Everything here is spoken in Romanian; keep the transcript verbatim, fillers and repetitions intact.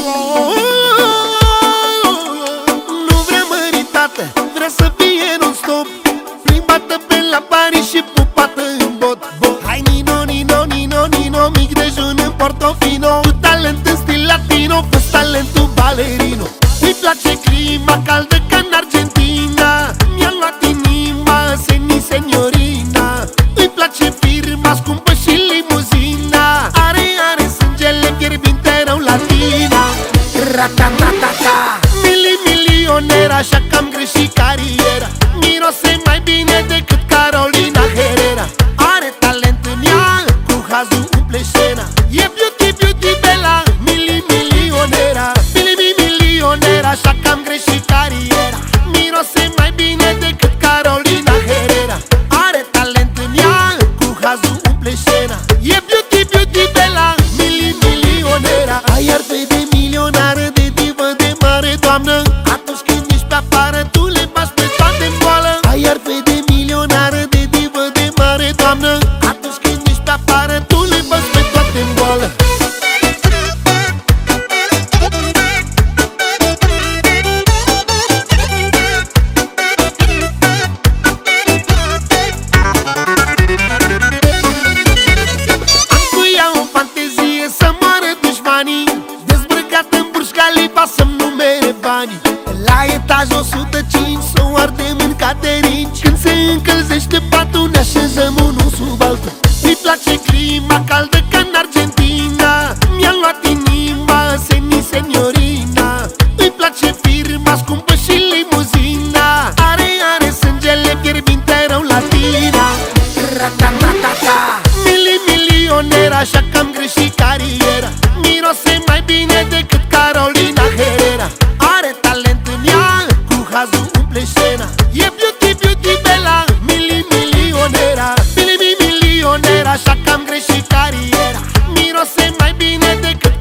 Nu vrea măritată, vrea să fie non-stop, plimbată pe la Paris și pupată în bot. Hai Nino, Nino, Nino, Nino, mic dejun în Portofino, cu talent în stil latino, fă talentul balerino. Îi place clima caldă ca în Argentina, mi-a luat inima, seni signorina. Îi place firma scumpă și limuzina, are, are sângele fierbinte rău latina. Ratatatata, mili milioner, așa că am greșit cariera. Mirose mai bine decât Carolina Herrera. Are talent în ea, cu hazul umple scena. E beauty, beauty, bella, mili milionera. Mili milionera, așa că am greșit cariera. Mirose mai bine decât Carolina Herrera. Are talent în ea, cu hazul umple scena. E beauty, beauty, bella, mili milionera. Ai arfe de milionară, de divă de mare doamnă. Atunci când ești pe afară, tu le bași pe toate în boală. Ai arfe de milionară, de divă de mare doamnă. Atunci când ești pe afară, tu le bași pe toate în boală. Am cu ea o fantezie să moară dușmanii, dezbrăcat în Burj Khalifa să-mi numere banii. La etajul o sută cinci s-o ardem în caterinci. Când se încălzește patul ne așezăm unul sub altul. Îi place clima caldă ca în Argentina, mi-a luat inima, seni signorina. Îi place firma scumpă și limuzina, are, are sângele fierbinte rău latina. Ratatatata, mili milioner, așa că am greșit cariera. Mirose mai bine decât Carolina Herrera. Are talent în ea, cu hazul umple scena. E beauty, beauty, bella, mili milionera. Mili milionera, așa că am greșit cariera. Mirose mai bine decât